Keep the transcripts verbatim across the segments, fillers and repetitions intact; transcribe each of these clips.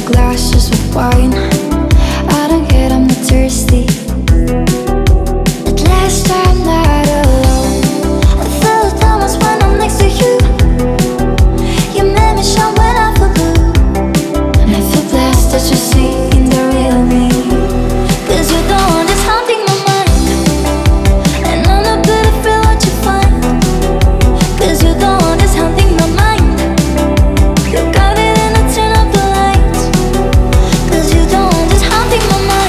glasses of wine. I don't get, I'm not thirsty. At last I'm not alone. I feel the Thomas when I'm next to you. You made me shine when I feel blue, and I feel blessed that you see in the real me. Cause you're the one that's haunting my mind, and I'm not gonna feel what you find. Cause you're the one that's haunting my mind. You got it and I turn up the lights. Cause you're the one that's haunting my mind.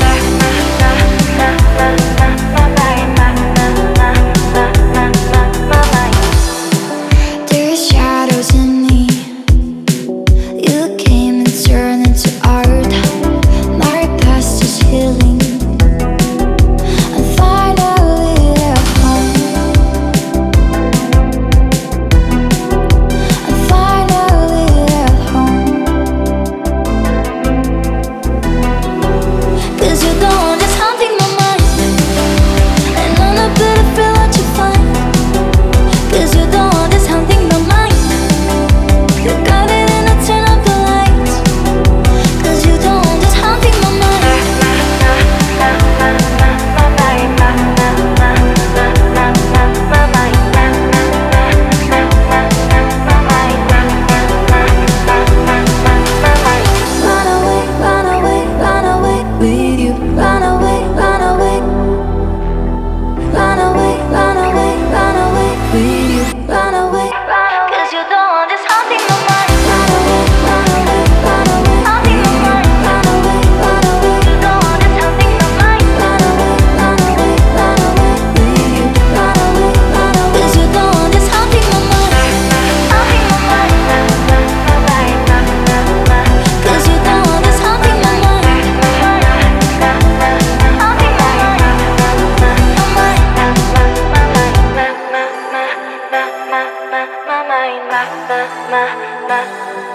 There's shadows in me. You came and turned into art. My past is healing. I'm finally at home. I'm finally at home. Cause you're the one that's haunting my mind, and I'm not gonna feel what you find. Cause you're the one that's haunting my mind. You got it and I turn up the lights. Cause you're the one that's haunting my mind. Run away, run away, run away with you. Run away, run away. Run away, run away, run away with you. Run away, cause you're the one that's haunting my mind. Run away, run away, run away, haunting my mind. Run away, run away, you're the one that's haunting my mind. Run away, run away, run away with you. Run away, run away, cause you're the one that's haunting my mind. Haunting my mind. Cause you're the one that's haunting my mind. Haunting my mind. My mind.